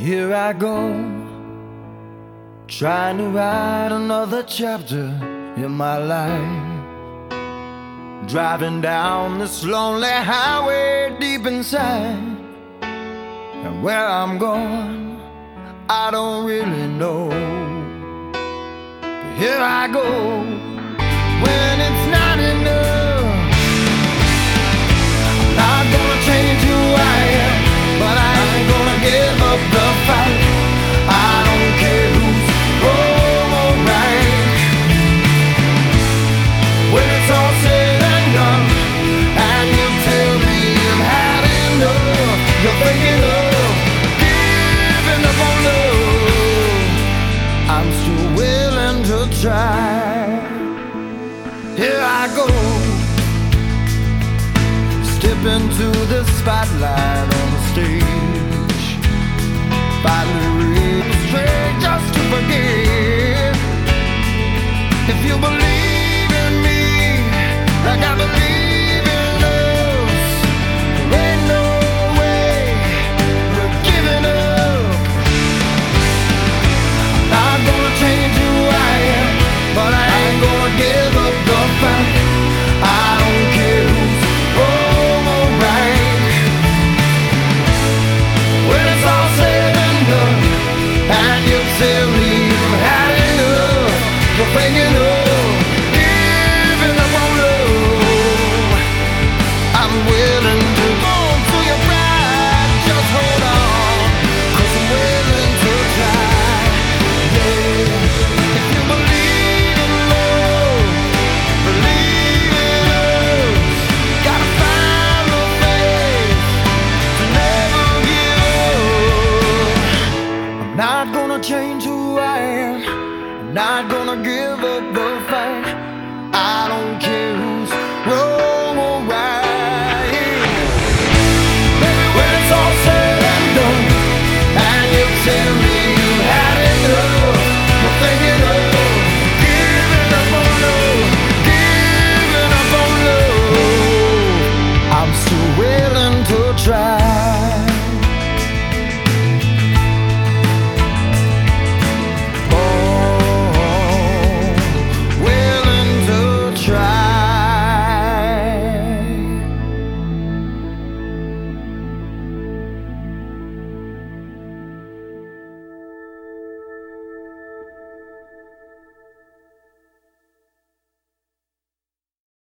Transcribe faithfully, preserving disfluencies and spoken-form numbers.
Here I go, trying to write another chapter in my life. Driving down this lonely highway deep inside, and where I'm going, I don't really know. But here I go, when it's not enough. I'm not gonna change who I am, but I ain't gonna give up the fight. I don't care who's wrong or right. When it's all said and done, and you tell me you've had enough, you're thinking of giving up on love. I'm still willing to try. Here I go, step into the spotlight on the stage, finally real straight just to forgive. If you believe in me like I believe in us, there ain't no way we're giving up. I'm not gonna change who I am, but I ain't gonna give up the fight. I don't care who's wrong or right. When it's all said and done, and you tell me you've had enough, you're thinking of giving up on love. I'm willing